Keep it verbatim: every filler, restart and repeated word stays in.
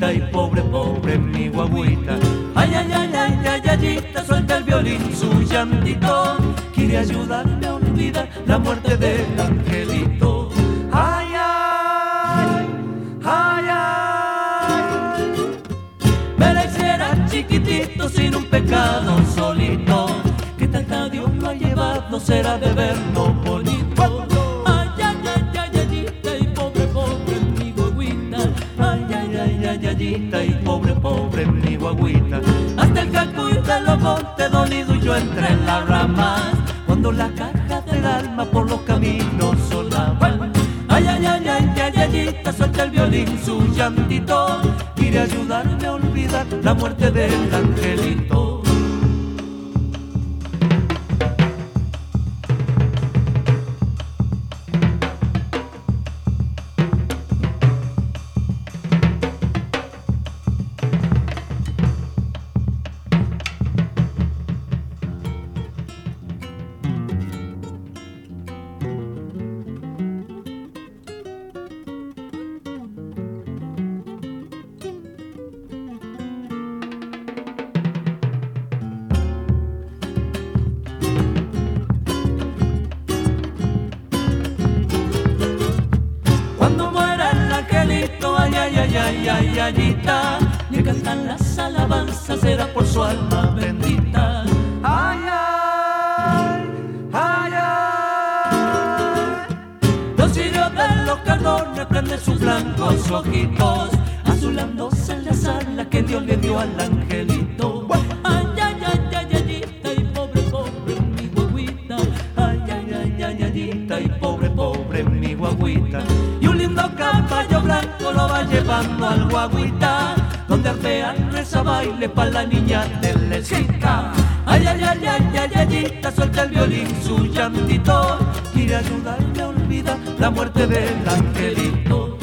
yayita y pobre, pobre mi guaguita. Ay, ay, ay, ay, ay, yayita, suelta el violín, su llantito, quiere ayudarme a olvidar la muerte del angelito. Ay, ay, ay, ay, me la hiciera chiquitito sin un pecado solito, que tanta Dios lo ha llevado, será de verlo bonito. Ay, ay, ay, ay, yayita y pobre, pobre mi guaguita. Ay, ay, ay, ay, yayita y pobre, pobre mi guaguita. Hasta el cacuy de los montes dolido y yo entre en las ramas, cuando la caja del alma por los caminos sonaban. Ay, ay, ay, ay, ay, yayita, suelta el violín, su llantito, quiere ayudarme a olvidar la muerte del angelito. Ay, ay, ay, ay, yayita, le cantan las alabanzas, será por su alma bendita. Ay, ay, ay, ay, los cirios de los cardones prenden sus blancos ojitos, azulándose en la sala que Dios le dio al angelito. Ay, ay, ay, ay, yayita y pobre, pobre mi guaguita. Ay, ay, ay, ay, yayita y pobre, pobre mi guaguita. Y un lindo caballo blanco lo va llevando al guaguita, donde arpean reza baile pa' la niña de la esquina. Ay, ay, ay, ay, ay, yayita, suelta el violín, su llantito, quiere ayudarme a olvidar la muerte del angelito.